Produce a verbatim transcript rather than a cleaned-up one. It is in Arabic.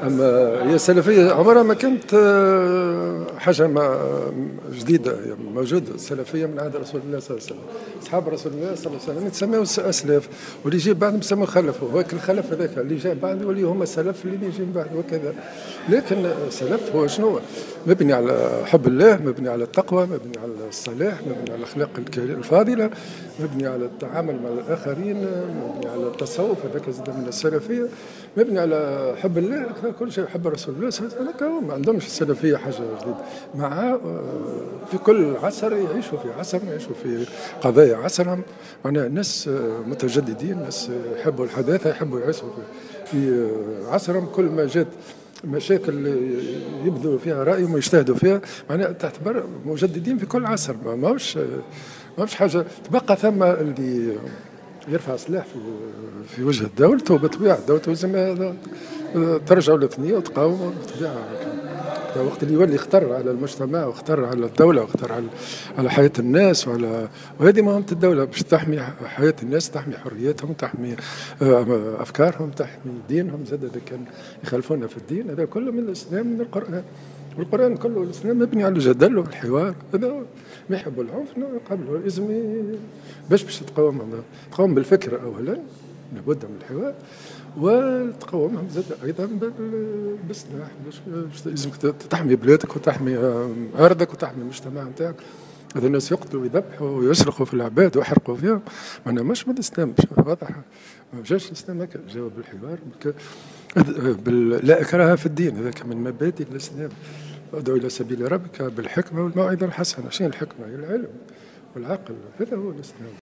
أما هي السلفية عمرها ما كانت آه، حاجة ما جديدة، موجودة السلفية من عهد رسول الله صلى الله عليه وسلم. أصحاب رسول الله صلى الله عليه وسلم يتسموا أسلاف، واللي يجي بعدهم يسموا خلف، وهيك الخلف هذاك اللي جاء بعد يولي هما السلف اللي يجي بعد وكذا. لكن السلف هو شنو؟ مبني على حب الله، مبني على التقوى، مبني على الصلاح، مبني على الأخلاق الفاضلة، مبني على التعامل مع الآخرين، مبني على التصوف، هذاك زاد من السلفية، مبني على حب الله، كل شيء حب رسول الله صلى الله عليه وسلم. ما عندهمش السلفية حاجة جديدة، مع في كل عصر يعيشوا في عصر، يعيشوا في قضايا عصرهم. معناها الناس متجددين، ناس يحبوا الحداثة، يحبوا يعيشوا في عصرهم. كل ما جات مشاكل يبذلوا فيها رأيهم ويجتهدوا فيها، معناها تعتبر مجددين في كل عصر. ما ماهوش ماهوش حاجة. تبقى ثم اللي يرفع سلاح في في وجه دولته، وبطبيعة دولته لازم ترجع للثنية وتقاوم بطبيعة. وقت اللي يولي يختار على المجتمع ويختار على الدولة ويختار على على حياة الناس، وعلى وهذه مهمة الدولة، باش تحمي حياة الناس، تحمي حرياتهم، تحمي أفكارهم، تحمي دينهم. زاد إذا كان يخالفونا في الدين، هذا كله من الإسلام، من القرآن. والقرآن كله الإسلام مبني على الجدل والحوار. هذا ما يحبوا العنف يقابلوا، لازم باش باش تقاومهم، تقاوم بالفكر أولا، لابد من الحوار، وتقاومهم زاد ايضا بالسلاح، باش لازمك تحمي بلادك وتحمي ارضك وتحمي المجتمع نتاعك. هذا الناس يقتلوا ويذبحوا ويسرقوا في العباد ويحرقوا فيهم، معناها مش من الاسلام واضح. ما جاش الاسلام هكا، جاوا بالحوار بال... لا اكراه في الدين، هذاك من مبادئ الاسلام. ادعو الى سبيل ربك بالحكمه والموعظه الحسنه. شنو الحكمه؟ هي العلم والعقل، هذا هو الاسلام.